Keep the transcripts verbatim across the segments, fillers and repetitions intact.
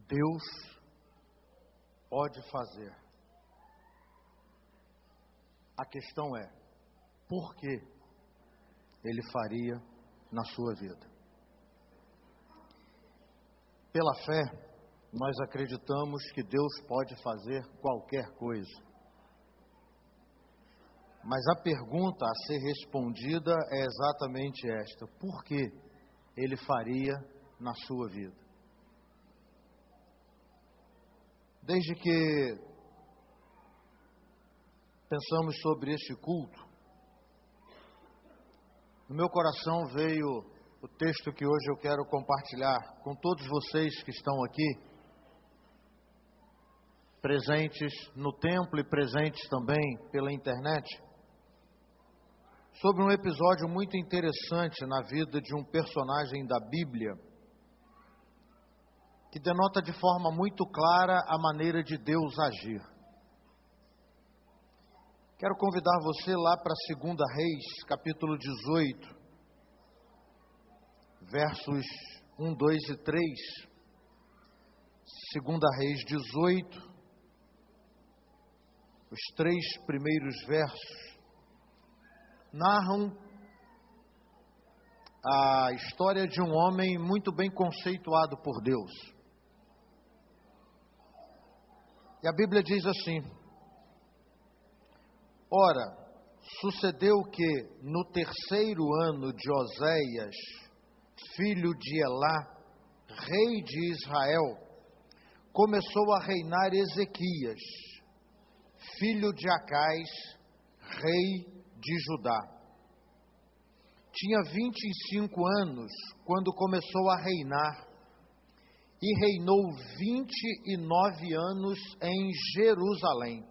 Deus pode fazer. A questão é, por que Ele faria na sua vida? Pela fé, nós acreditamos que Deus pode fazer qualquer coisa. Mas a pergunta a ser respondida é exatamente esta: por que Ele faria na sua vida? Desde que pensamos sobre este culto, no meu coração veio o texto que hoje eu quero compartilhar com todos vocês que estão aqui, presentes no templo e presentes também pela internet, sobre um episódio muito interessante na vida de um personagem da Bíblia, que denota de forma muito clara a maneira de Deus agir. Quero convidar você lá para Segunda Reis, capítulo dezoito, versos um, dois e três. Segunda Reis dezoito, os três primeiros versos narram a história de um homem muito bem conceituado por Deus. E a Bíblia diz assim: ora, sucedeu que no terceiro ano de Oséias, filho de Elá, rei de Israel, começou a reinar Ezequias, filho de Acais, rei de Judá. Tinha vinte e cinco anos quando começou a reinar e reinou vinte e nove anos em Jerusalém.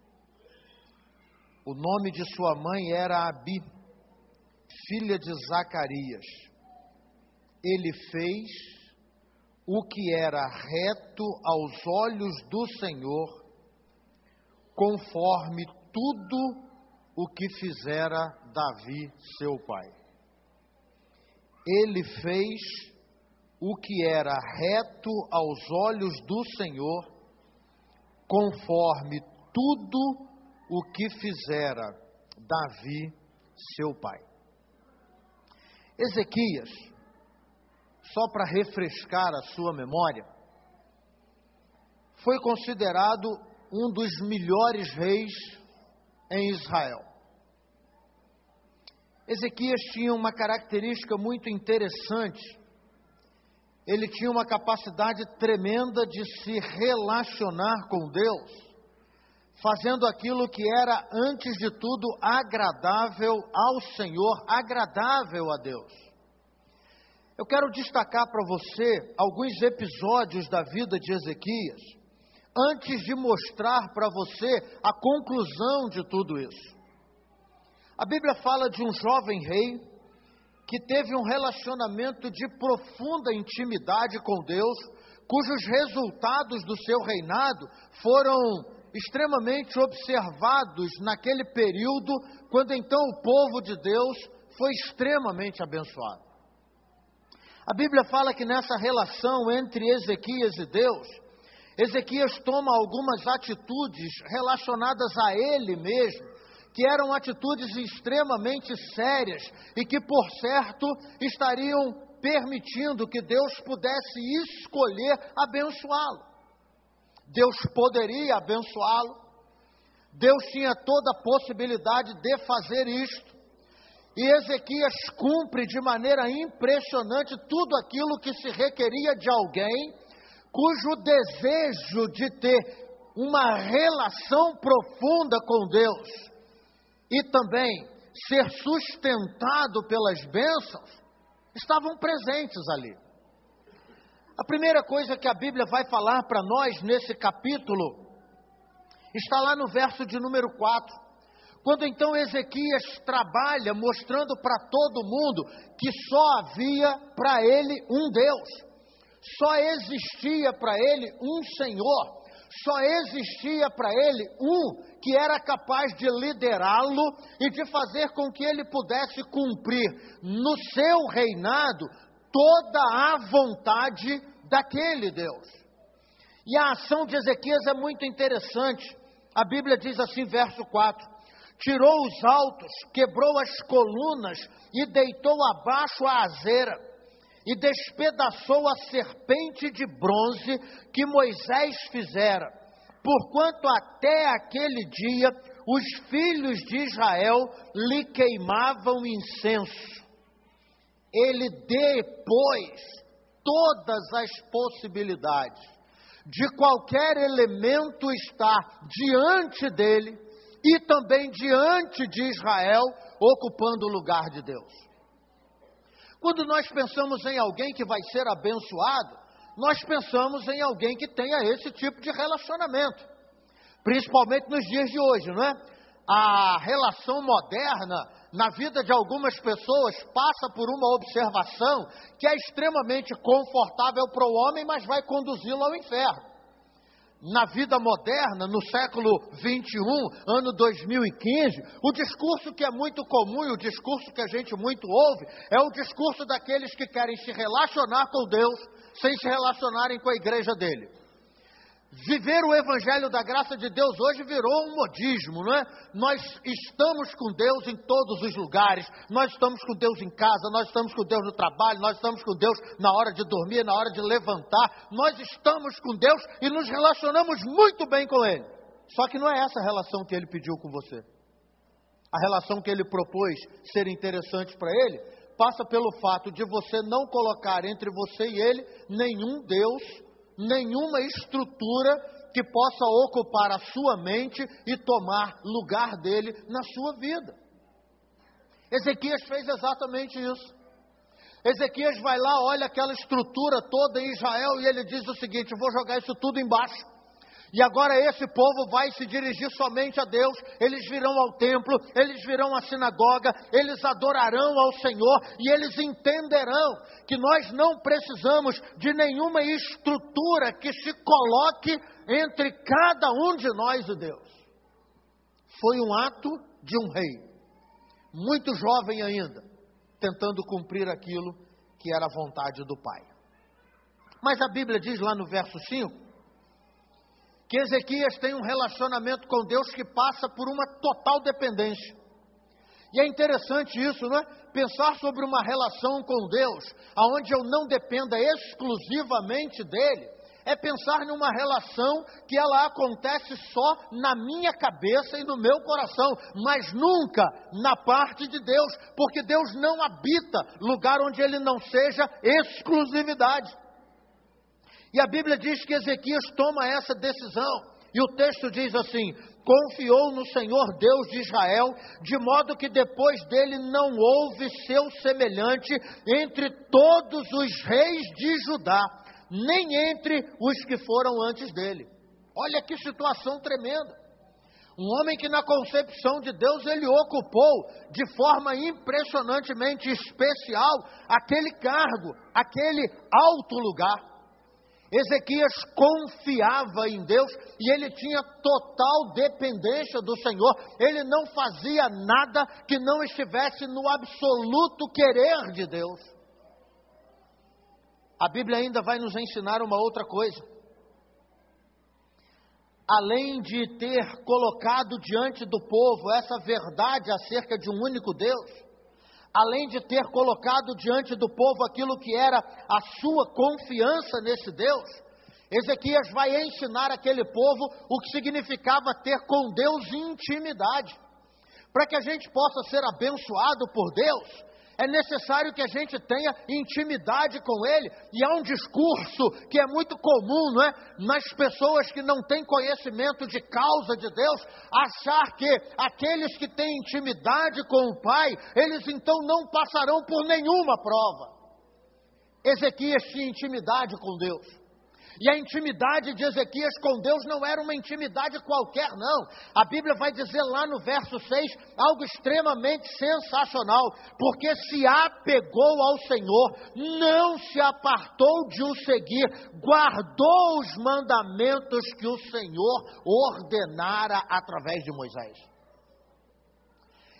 O nome de sua mãe era Abi, filha de Zacarias. Ele fez o que era reto aos olhos do Senhor, conforme tudo o que fizera Davi, seu pai. Ele fez o que era reto aos olhos do Senhor, conforme tudo o que fizera Davi, seu pai. Ezequias, só para refrescar a sua memória, foi considerado um dos melhores reis em Israel. Ezequias tinha uma característica muito interessante. Ele tinha uma capacidade tremenda de se relacionar com Deus, fazendo aquilo que era, antes de tudo, agradável ao Senhor, agradável a Deus. Eu quero destacar para você alguns episódios da vida de Ezequias, antes de mostrar para você a conclusão de tudo isso. A Bíblia fala de um jovem rei que teve um relacionamento de profunda intimidade com Deus, cujos resultados do seu reinado foram extremamente observados naquele período, quando então o povo de Deus foi extremamente abençoado. A Bíblia fala que nessa relação entre Ezequias e Deus, Ezequias toma algumas atitudes relacionadas a ele mesmo, que eram atitudes extremamente sérias e que, por certo, estariam permitindo que Deus pudesse escolher abençoá-lo. Deus poderia abençoá-lo, Deus tinha toda a possibilidade de fazer isto, e Ezequias cumpre de maneira impressionante tudo aquilo que se requeria de alguém cujo desejo de ter uma relação profunda com Deus e também ser sustentado pelas bênçãos estavam presentes ali. A primeira coisa que a Bíblia vai falar para nós nesse capítulo está lá no verso de número quatro, quando então Ezequias trabalha mostrando para todo mundo que só havia para ele um Deus, só existia para ele um Senhor, só existia para ele um que era capaz de liderá-lo e de fazer com que ele pudesse cumprir no seu reinado toda a vontade daquele Deus. E a ação de Ezequias é muito interessante. A Bíblia diz assim, verso quatro: tirou os altos, quebrou as colunas e deitou abaixo a azeira, e despedaçou a serpente de bronze que Moisés fizera, porquanto até aquele dia os filhos de Israel lhe queimavam incenso. Ele depôs todas as possibilidades de qualquer elemento estar diante dele e também diante de Israel, ocupando o lugar de Deus. Quando nós pensamos em alguém que vai ser abençoado, nós pensamos em alguém que tenha esse tipo de relacionamento, principalmente nos dias de hoje, não é? A relação moderna na vida de algumas pessoas passa por uma observação que é extremamente confortável para o homem, mas vai conduzi-lo ao inferno. Na vida moderna, no século vinte e um, ano dois mil e quinze, o discurso que é muito comum e o discurso que a gente muito ouve é o discurso daqueles que querem se relacionar com Deus sem se relacionarem com a igreja dele. Viver o evangelho da graça de Deus hoje virou um modismo, não é? Nós estamos com Deus em todos os lugares, nós estamos com Deus em casa, nós estamos com Deus no trabalho, nós estamos com Deus na hora de dormir, na hora de levantar, nós estamos com Deus e nos relacionamos muito bem com Ele. Só que não é essa a relação que Ele pediu com você. A relação que Ele propôs ser interessante para Ele passa pelo fato de você não colocar entre você e Ele nenhum Deus, nenhuma estrutura que possa ocupar a sua mente e tomar lugar dele na sua vida. Ezequias fez exatamente isso. Ezequias vai lá, olha aquela estrutura toda em Israel e ele diz o seguinte: eu vou jogar isso tudo embaixo. E agora esse povo vai se dirigir somente a Deus, eles virão ao templo, eles virão à sinagoga, eles adorarão ao Senhor e eles entenderão que nós não precisamos de nenhuma estrutura que se coloque entre cada um de nós e Deus. Foi um ato de um rei, muito jovem ainda, tentando cumprir aquilo que era a vontade do Pai. Mas a Bíblia diz lá no verso cinco, que Ezequias tem um relacionamento com Deus que passa por uma total dependência. E é interessante isso, não é? Pensar sobre uma relação com Deus, aonde eu não dependa exclusivamente dele, é pensar numa relação que ela acontece só na minha cabeça e no meu coração, mas nunca na parte de Deus, porque Deus não habita lugar onde ele não seja exclusividade. E a Bíblia diz que Ezequias toma essa decisão. E o texto diz assim: confiou no Senhor Deus de Israel, de modo que depois dele não houve seu semelhante entre todos os reis de Judá, nem entre os que foram antes dele. Olha que situação tremenda. Um homem que na concepção de Deus ele ocupou de forma impressionantemente especial aquele cargo, aquele alto lugar. Ezequias confiava em Deus e ele tinha total dependência do Senhor. Ele não fazia nada que não estivesse no absoluto querer de Deus. A Bíblia ainda vai nos ensinar uma outra coisa. Além de ter colocado diante do povo essa verdade acerca de um único Deus, além de ter colocado diante do povo aquilo que era a sua confiança nesse Deus, Ezequias vai ensinar aquele povo o que significava ter com Deus intimidade. Para que a gente possa ser abençoado por Deus, é necessário que a gente tenha intimidade com Ele. E há um discurso que é muito comum, não é? Nas pessoas que não têm conhecimento de causa de Deus, achar que aqueles que têm intimidade com o Pai, eles então não passarão por nenhuma prova. Ezequias tinha intimidade com Deus. E a intimidade de Ezequias com Deus não era uma intimidade qualquer, não. A Bíblia vai dizer lá no verso seis algo extremamente sensacional. Porque se apegou ao Senhor, não se apartou de o seguir, guardou os mandamentos que o Senhor ordenara através de Moisés.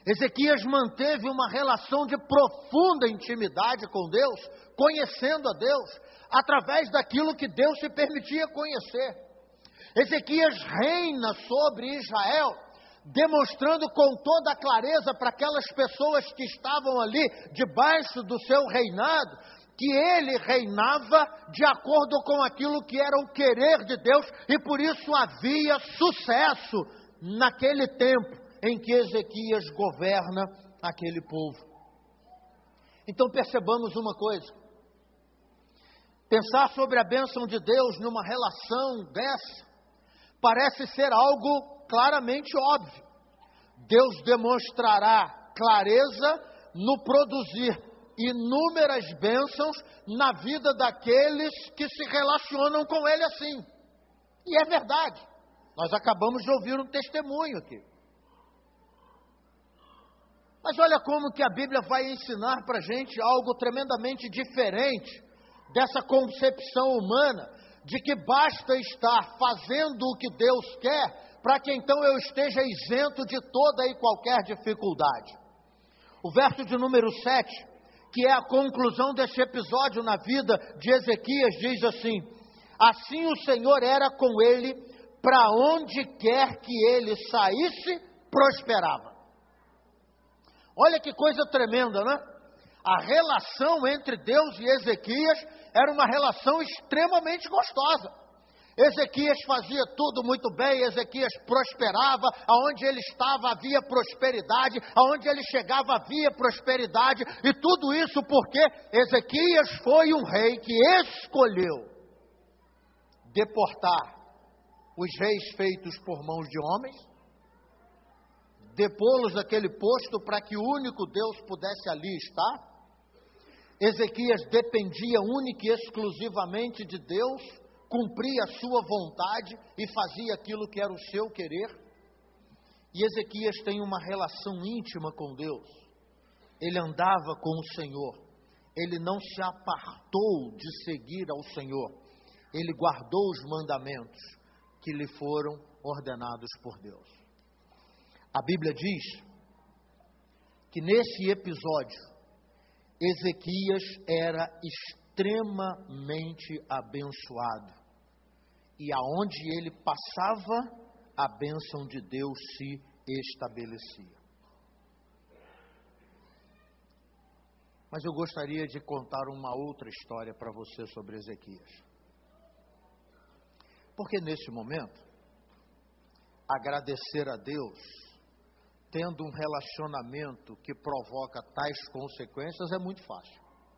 Ezequias manteve uma relação de profunda intimidade com Deus, conhecendo a Deus, através daquilo que Deus se permitia conhecer. Ezequias reina sobre Israel, demonstrando com toda a clareza para aquelas pessoas que estavam ali debaixo do seu reinado, que ele reinava de acordo com aquilo que era o querer de Deus, e por isso havia sucesso naquele tempo em que Ezequias governa aquele povo. Então percebamos uma coisa: pensar sobre a bênção de Deus numa relação dessa, parece ser algo claramente óbvio. Deus demonstrará clareza no produzir inúmeras bênçãos na vida daqueles que se relacionam com Ele assim. E é verdade. Nós acabamos de ouvir um testemunho aqui. Mas olha como que a Bíblia vai ensinar para a gente algo tremendamente diferente dessa concepção humana, de que basta estar fazendo o que Deus quer, para que então eu esteja isento de toda e qualquer dificuldade. O verso de número sete, que é a conclusão deste episódio na vida de Ezequias, diz assim: assim o Senhor era com ele, para onde quer que ele saísse, prosperava. Olha que coisa tremenda, né? A relação entre Deus e Ezequias era uma relação extremamente gostosa. Ezequias fazia tudo muito bem, Ezequias prosperava, aonde ele estava havia prosperidade, aonde ele chegava havia prosperidade, e tudo isso porque Ezequias foi um rei que escolheu deportar os reis feitos por mãos de homens, depô-los daquele posto para que o único Deus pudesse ali estar. Ezequias dependia única e exclusivamente de Deus, cumpria a sua vontade e fazia aquilo que era o seu querer. E Ezequias tem uma relação íntima com Deus. Ele andava com o Senhor, ele não se apartou de seguir ao Senhor, ele guardou os mandamentos que lhe foram ordenados por Deus. A Bíblia diz que nesse episódio, Ezequias era extremamente abençoado. E aonde ele passava, a bênção de Deus se estabelecia. Mas eu gostaria de contar uma outra história para você sobre Ezequias. Porque nesse momento, agradecer a Deus, tendo um relacionamento que provoca tais consequências, é muito fácil.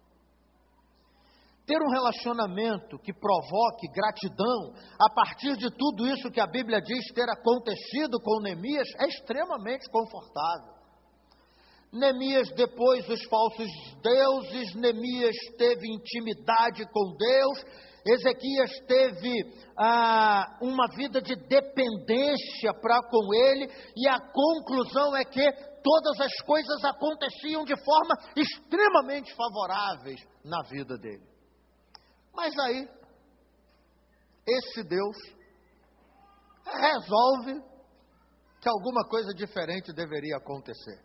Ter um relacionamento que provoque gratidão, a partir de tudo isso que a Bíblia diz ter acontecido com Neemias, é extremamente confortável. Neemias depois dos falsos deuses, Neemias teve intimidade com Deus, Ezequias teve ah, uma vida de dependência para com ele, e a conclusão é que todas as coisas aconteciam de forma extremamente favoráveis na vida dele. Mas aí, esse Deus resolve que alguma coisa diferente deveria acontecer.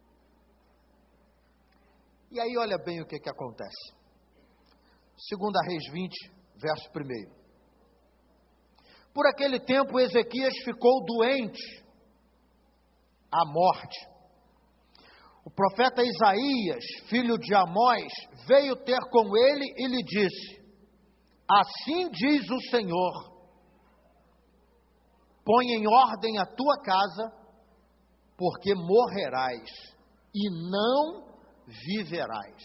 E aí olha bem o que, que acontece. Segunda Reis vinte, verso primeiro. Por aquele tempo Ezequias ficou doente, à morte. O profeta Isaías, filho de Amós, veio ter com ele e lhe disse: assim diz o Senhor, põe em ordem a tua casa, porque morrerás e não viverás.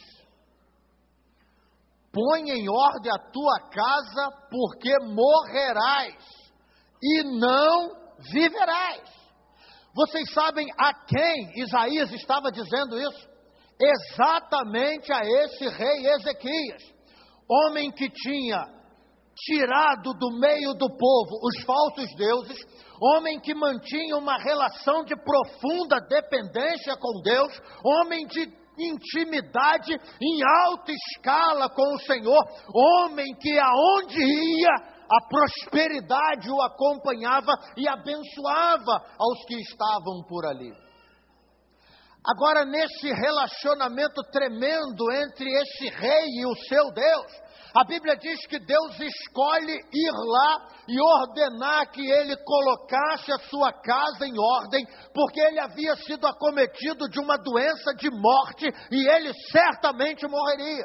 Põe em ordem a tua casa, porque morrerás e não viverás. Vocês sabem a quem Isaías estava dizendo isso? Exatamente a esse rei Ezequias, homem que tinha tirado do meio do povo os falsos deuses, homem que mantinha uma relação de profunda dependência com Deus, homem de intimidade em alta escala com o Senhor, homem que aonde ia, a prosperidade o acompanhava e abençoava aos que estavam por ali. Agora, nesse relacionamento tremendo entre esse rei e o seu Deus, a Bíblia diz que Deus escolhe ir lá e ordenar que ele colocasse a sua casa em ordem, porque ele havia sido acometido de uma doença de morte e ele certamente morreria.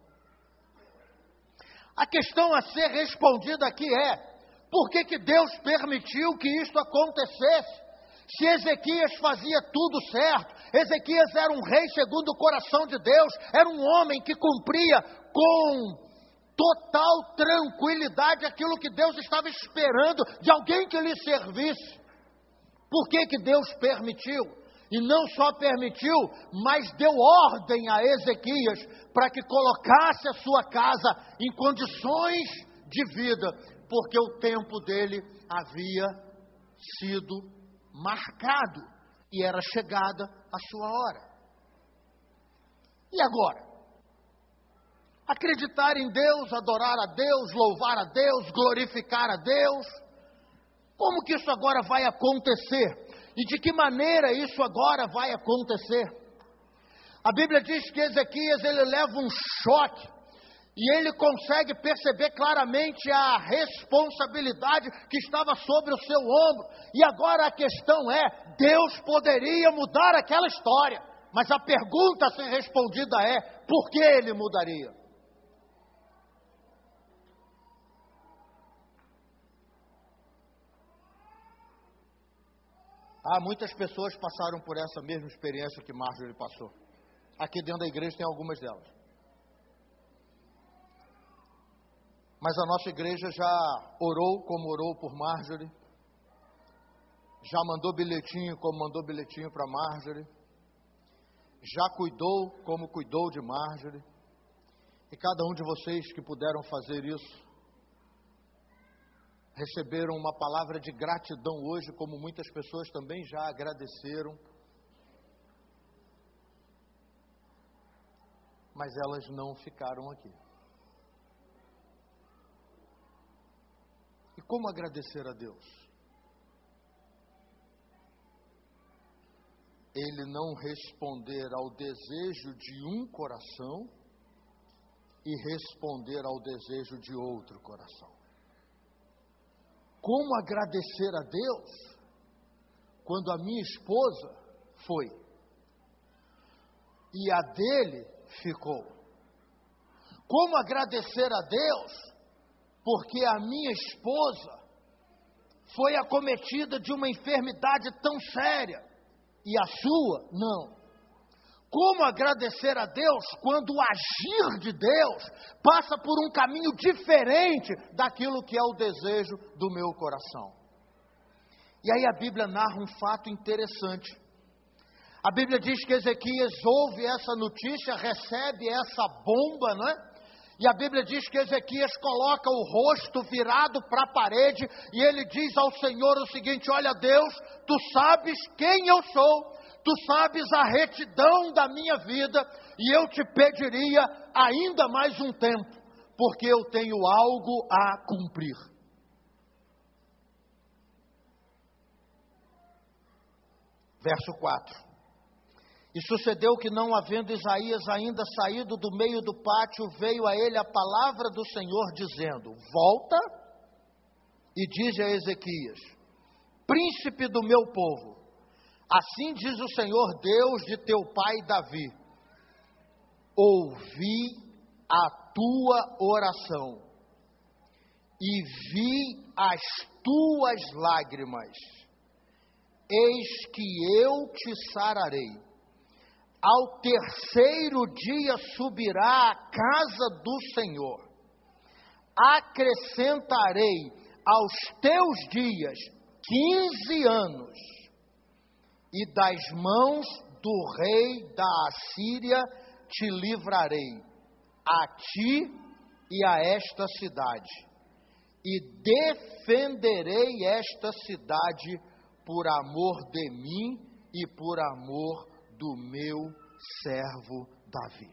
A questão a ser respondida aqui é: por que que Deus permitiu que isto acontecesse? Se Ezequias fazia tudo certo, Ezequias era um rei segundo o coração de Deus, era um homem que cumpria com total tranquilidade aquilo que Deus estava esperando de alguém que lhe servisse. Por que que Deus permitiu? E não só permitiu, mas deu ordem a Ezequias para que colocasse a sua casa em condições de vida, porque o tempo dele havia sido marcado e era chegada a sua hora. E agora? Acreditar em Deus, adorar a Deus, louvar a Deus, glorificar a Deus. Como que isso agora vai acontecer? E de que maneira isso agora vai acontecer? A Bíblia diz que Ezequias ele leva um choque e ele consegue perceber claramente a responsabilidade que estava sobre o seu ombro. E agora a questão é: Deus poderia mudar aquela história, mas a pergunta a ser respondida é: por que ele mudaria? Ah, muitas pessoas passaram por essa mesma experiência que Marjorie passou. Aqui dentro da igreja tem algumas delas. Mas a nossa igreja já orou como orou por Marjorie. Já mandou bilhetinho como mandou bilhetinho para Marjorie. Já cuidou como cuidou de Marjorie. E cada um de vocês que puderam fazer isso, receberam uma palavra de gratidão hoje, como muitas pessoas também já agradeceram. Mas elas não ficaram aqui. E como agradecer a Deus? Ele não responder ao desejo de um coração e responder ao desejo de outro coração. Como agradecer a Deus quando a minha esposa foi e a dele ficou? Como agradecer a Deus porque a minha esposa foi acometida de uma enfermidade tão séria e a sua não? Como agradecer a Deus quando o agir de Deus passa por um caminho diferente daquilo que é o desejo do meu coração? E aí a Bíblia narra um fato interessante. A Bíblia diz que Ezequias ouve essa notícia, recebe essa bomba, não é? E a Bíblia diz que Ezequias coloca o rosto virado para a parede e ele diz ao Senhor o seguinte: olha Deus, tu sabes quem eu sou, tu sabes a retidão da minha vida e eu te pediria ainda mais um tempo, porque eu tenho algo a cumprir. Verso quatro. E sucedeu que, não havendo Isaías ainda saído do meio do pátio, veio a ele a palavra do Senhor, dizendo: volta e dize a Ezequias, príncipe do meu povo, assim diz o Senhor Deus de teu pai Davi, ouvi a tua oração e vi as tuas lágrimas, eis que eu te sararei. Ao terceiro dia subirá à casa do Senhor. Acrescentarei aos teus dias quinze anos, e das mãos do rei da Assíria te livrarei, a ti e a esta cidade, e defenderei esta cidade por amor de mim e por amor do meu servo Davi.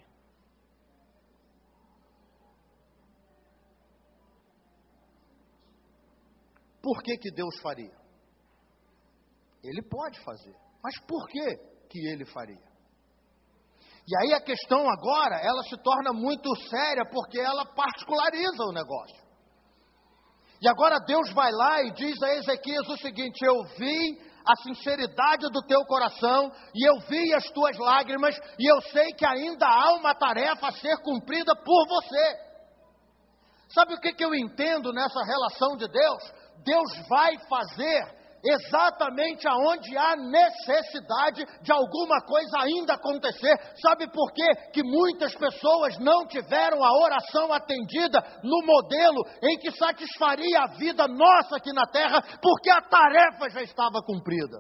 Por que que Deus faria? Ele pode fazer, mas por que que ele faria? E aí a questão agora, ela se torna muito séria, porque ela particulariza o negócio. E agora Deus vai lá e diz a Ezequias o seguinte: eu vi a sinceridade do teu coração, e eu vi as tuas lágrimas, e eu sei que ainda há uma tarefa a ser cumprida por você. Sabe o que, que eu entendo nessa relação de Deus? Deus vai fazer exatamente aonde há necessidade de alguma coisa ainda acontecer. Sabe por quê? Que muitas pessoas não tiveram a oração atendida no modelo em que satisfaria a vida nossa aqui na terra, porque a tarefa já estava cumprida.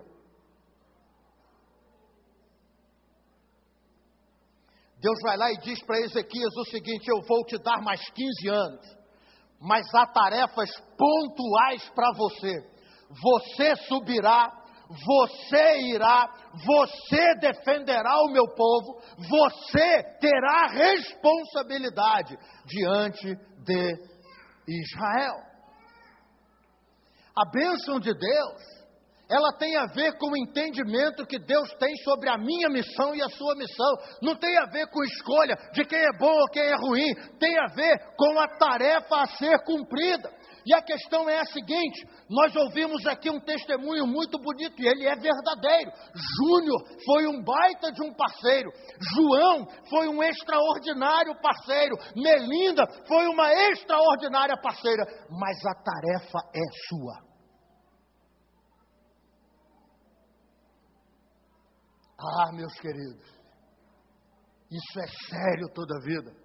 Deus vai lá e diz para Ezequias o seguinte: eu vou te dar mais quinze anos, mas há tarefas pontuais para você. Você subirá, você irá, você defenderá o meu povo, você terá responsabilidade diante de Israel. A bênção de Deus, ela tem a ver com o entendimento que Deus tem sobre a minha missão e a sua missão. Não tem a ver com escolha de quem é bom ou quem é ruim. Tem a ver com a tarefa a ser cumprida. E a questão é a seguinte: nós ouvimos aqui um testemunho muito bonito, e ele é verdadeiro. Júnior foi um baita de um parceiro. João foi um extraordinário parceiro. Melinda foi uma extraordinária parceira. Mas a tarefa é sua. Ah, meus queridos, isso é sério toda a vida.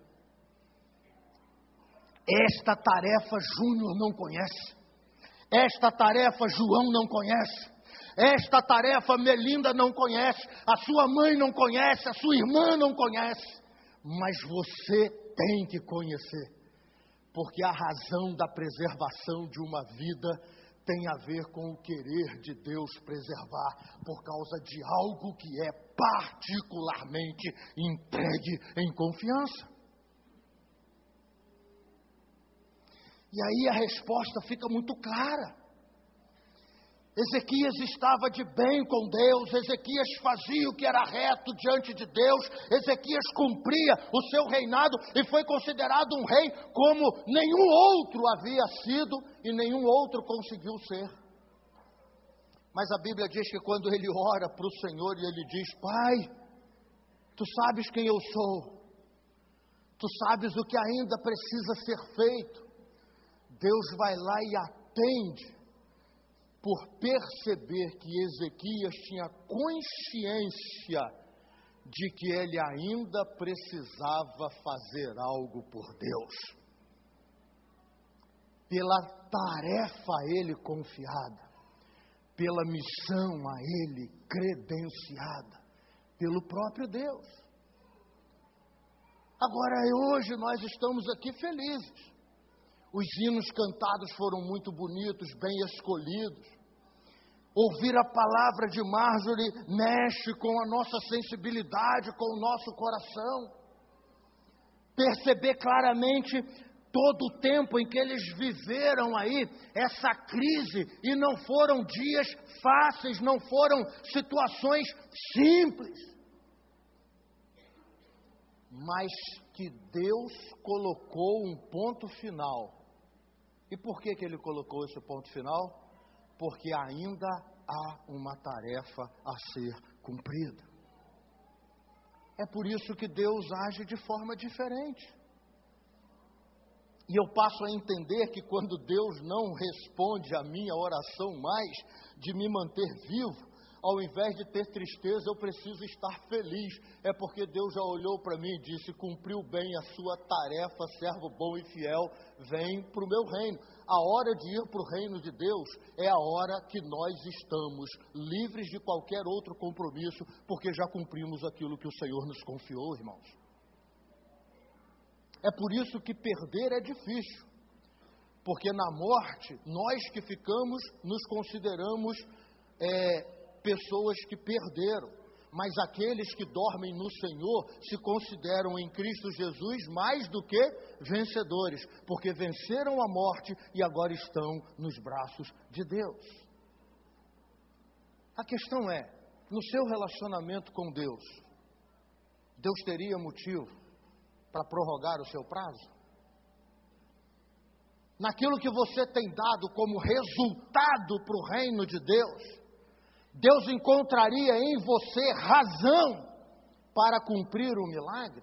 Esta tarefa Júnior não conhece. Esta tarefa João não conhece. Esta tarefa Melinda não conhece. A sua mãe não conhece. A sua irmã não conhece. Mas você tem que conhecer. Porque a razão da preservação de uma vida tem a ver com o querer de Deus preservar, por causa de algo que é particularmente entregue em confiança. E aí a resposta fica muito clara. Ezequias estava de bem com Deus, Ezequias fazia o que era reto diante de Deus, Ezequias cumpria o seu reinado e foi considerado um rei como nenhum outro havia sido e nenhum outro conseguiu ser. Mas a Bíblia diz que quando ele ora para o Senhor e ele diz: Pai, tu sabes quem eu sou, tu sabes o que ainda precisa ser feito. Deus vai lá e atende, por perceber que Ezequias tinha consciência de que ele ainda precisava fazer algo por Deus. Pela tarefa a ele confiada, pela missão a ele credenciada, pelo próprio Deus. Agora, hoje nós estamos aqui felizes. Os hinos cantados foram muito bonitos, bem escolhidos. Ouvir a palavra de Marjorie mexe com a nossa sensibilidade, com o nosso coração. Perceber claramente todo o tempo em que eles viveram aí essa crise, e não foram dias fáceis, não foram situações simples. Mas que Deus colocou um ponto final. E por que que ele colocou esse ponto final? Porque ainda há uma tarefa a ser cumprida. É por isso que Deus age de forma diferente. E eu passo a entender que quando Deus não responde a minha oração mais de me manter vivo, ao invés de ter tristeza, eu preciso estar feliz. É porque Deus já olhou para mim e disse: cumpriu bem a sua tarefa, servo bom e fiel, vem para o meu reino. A hora de ir para o reino de Deus é a hora que nós estamos livres de qualquer outro compromisso, porque já cumprimos aquilo que o Senhor nos confiou, irmãos. É por isso que perder é difícil, porque na morte, nós que ficamos, nos consideramos é, pessoas que perderam, mas aqueles que dormem no Senhor se consideram em Cristo Jesus mais do que vencedores, porque venceram a morte e agora estão nos braços de Deus. A questão é, no seu relacionamento com Deus, Deus teria motivo para prorrogar o seu prazo? Naquilo que você tem dado como resultado para o reino de Deus, Deus encontraria em você razão para cumprir o milagre?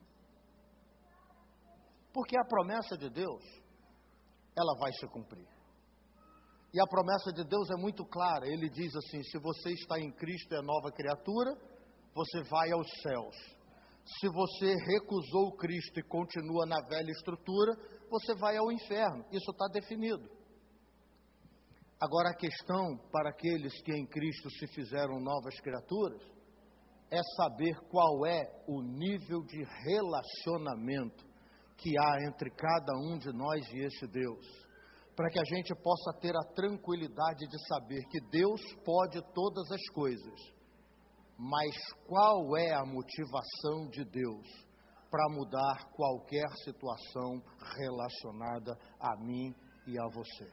Porque a promessa de Deus, ela vai se cumprir. E a promessa de Deus é muito clara. Ele diz assim: se você está em Cristo, é nova criatura, você vai aos céus. Se você recusou Cristo e continua na velha estrutura, você vai ao inferno. Isso está definido. Agora, a questão para aqueles que em Cristo se fizeram novas criaturas é saber qual é o nível de relacionamento que há entre cada um de nós e esse Deus, para que a gente possa ter a tranquilidade de saber que Deus pode todas as coisas, mas qual é a motivação de Deus para mudar qualquer situação relacionada a mim e a você.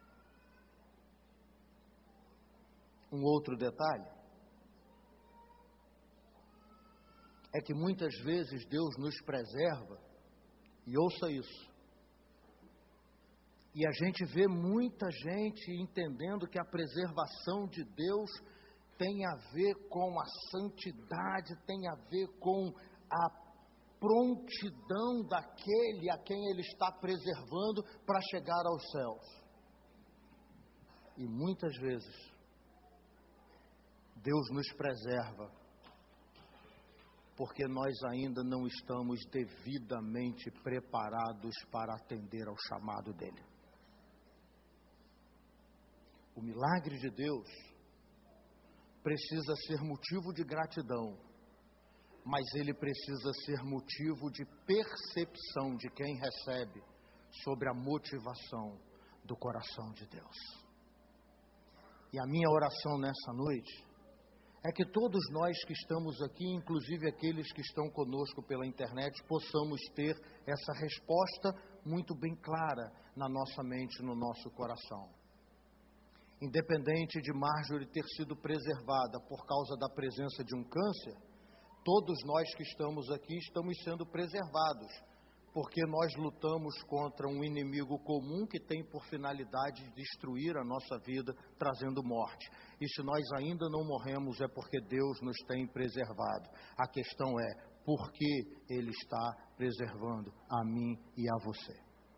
Um outro detalhe é que muitas vezes Deus nos preserva, e ouça isso, e a gente vê muita gente entendendo que a preservação de Deus tem a ver com a santidade, tem a ver com a prontidão daquele a quem ele está preservando para chegar aos céus. E muitas vezes Deus nos preserva porque nós ainda não estamos devidamente preparados para atender ao chamado dele. O milagre de Deus precisa ser motivo de gratidão, mas ele precisa ser motivo de percepção de quem recebe sobre a motivação do coração de Deus. E a minha oração nessa noite é que todos nós que estamos aqui, inclusive aqueles que estão conosco pela internet, possamos ter essa resposta muito bem clara na nossa mente, no nosso coração. Independente de Marjorie ter sido preservada por causa da presença de um câncer, todos nós que estamos aqui estamos sendo preservados, porque nós lutamos contra um inimigo comum que tem por finalidade destruir a nossa vida, trazendo morte. E se nós ainda não morremos, é porque Deus nos tem preservado. A questão é, por que Ele está preservando a mim e a você?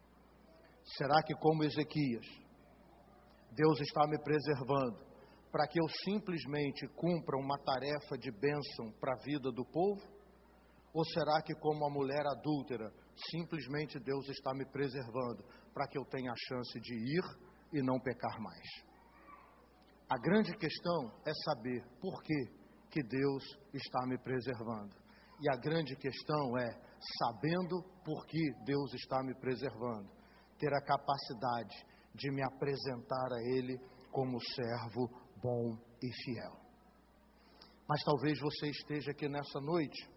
Será que, como Ezequias, Deus está me preservando para que eu simplesmente cumpra uma tarefa de bênção para a vida do povo? Ou será que, como a mulher adúltera, simplesmente Deus está me preservando para que eu tenha a chance de ir e não pecar mais? A grande questão é saber por que, que Deus está me preservando. E a grande questão é, sabendo por que Deus está me preservando, ter a capacidade de me apresentar a Ele como servo bom e fiel. Mas talvez você esteja aqui nessa noite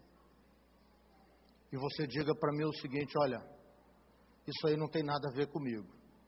e você diga para mim o seguinte: olha, isso aí não tem nada a ver comigo.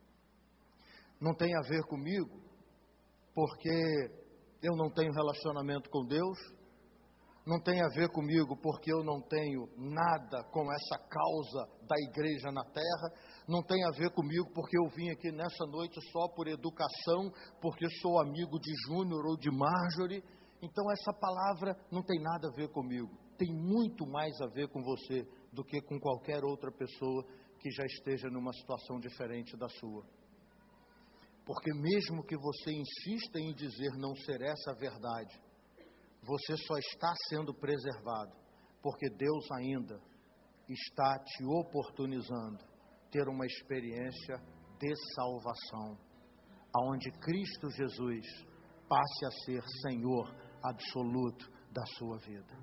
Não tem a ver comigo porque eu não tenho relacionamento com Deus. Não tem a ver comigo porque eu não tenho nada com essa causa da igreja na terra. Não tem a ver comigo porque eu vim aqui nessa noite só por educação, porque sou amigo de Júnior ou de Marjorie. Então essa palavra não tem nada a ver comigo. Tem muito mais a ver com você do que com qualquer outra pessoa que já esteja numa situação diferente da sua. Porque mesmo que você insista em dizer não ser essa a verdade, você só está sendo preservado porque Deus ainda está te oportunizando ter uma experiência de salvação, aonde Cristo Jesus passe a ser Senhor absoluto da sua vida.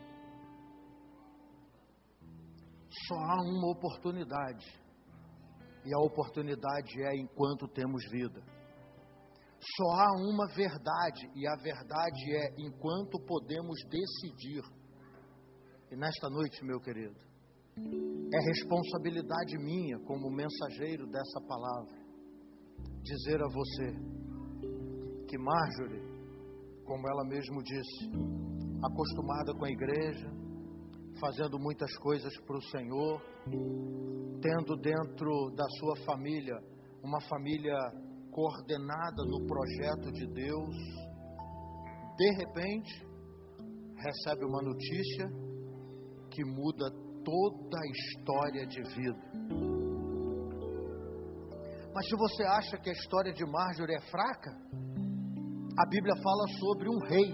Só há uma oportunidade, e a oportunidade é enquanto temos vida. Só há uma verdade, e a verdade é enquanto podemos decidir. E nesta noite, meu querido, é responsabilidade minha, como mensageiro dessa palavra, dizer a você que Marjorie, como ela mesmo disse, acostumada com a igreja, fazendo muitas coisas para o Senhor, tendo dentro da sua família uma família coordenada no projeto de Deus. De repente, recebe uma notícia que muda toda a história de vida. Mas se você acha que a história de Marjorie é fraca, a Bíblia fala sobre um rei,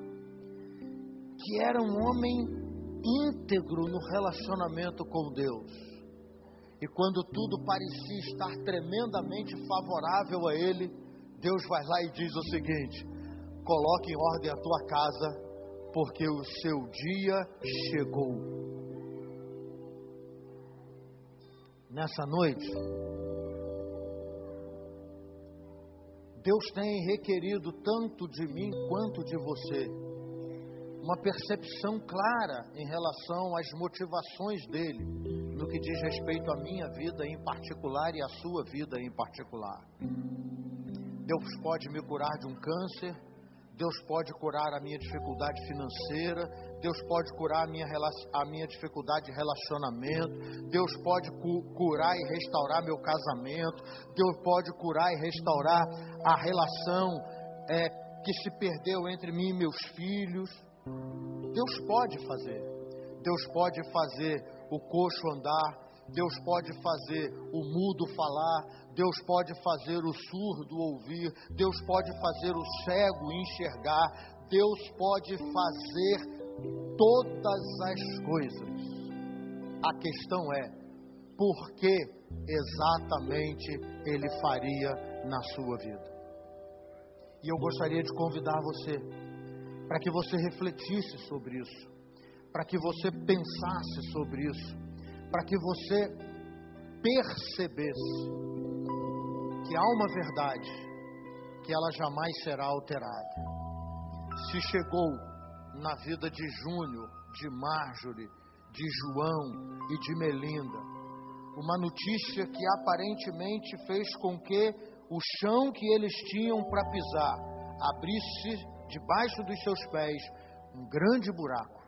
que era um homem íntegro no relacionamento com Deus. E quando tudo parecia estar tremendamente favorável a ele, Deus vai lá e diz o seguinte: coloque em ordem a tua casa, porque o seu dia chegou. Nessa noite, Deus tem requerido tanto de mim quanto de você uma percepção clara em relação às motivações dele, no que diz respeito à minha vida em particular e à sua vida em particular. Deus pode me curar de um câncer, Deus pode curar a minha dificuldade financeira, Deus pode curar a minha, a minha dificuldade de relacionamento, Deus pode cu curar e restaurar meu casamento, Deus pode curar e restaurar a relação é, que se perdeu entre mim e meus filhos. Deus pode fazer. Deus pode fazer o coxo andar, Deus pode fazer o mudo falar, Deus pode fazer o surdo ouvir, Deus pode fazer o cego enxergar, Deus pode fazer todas as coisas. A questão é, por que exatamente Ele faria na sua vida? E eu gostaria de convidar você, para que você refletisse sobre isso, para que você pensasse sobre isso, para que você percebesse que há uma verdade, que ela jamais será alterada. Se chegou na vida de Júnior, de Marjorie, de João e de Melinda uma notícia que aparentemente fez com que o chão que eles tinham para pisar abrisse debaixo dos seus pés um grande buraco.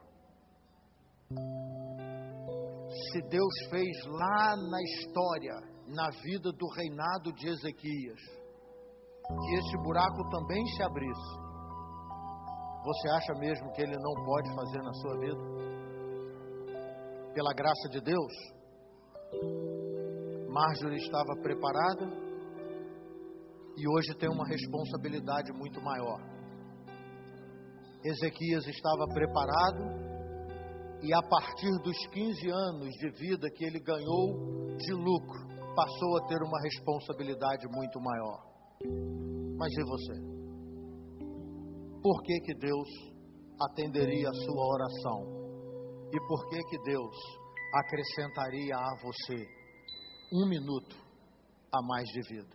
Se Deus fez lá na história, na vida do reinado de Ezequias, que esse buraco também se abrisse, você acha mesmo que Ele não pode fazer na sua vida? Pela graça de Deus, Marjorie estava preparada e hoje tem uma responsabilidade muito maior. Ezequias estava preparado e a partir dos quinze anos de vida que ele ganhou de lucro, passou a ter uma responsabilidade muito maior. Mas e você? Por que que Deus atenderia a sua oração? E por que que Deus acrescentaria a você um minuto a mais de vida?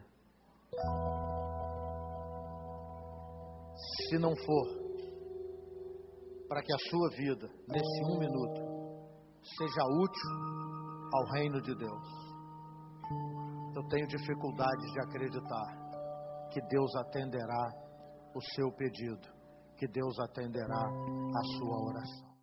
Se não for para que a sua vida, nesse um minuto, seja útil ao reino de Deus, eu tenho dificuldade de acreditar que Deus atenderá o seu pedido, que Deus atenderá a sua oração.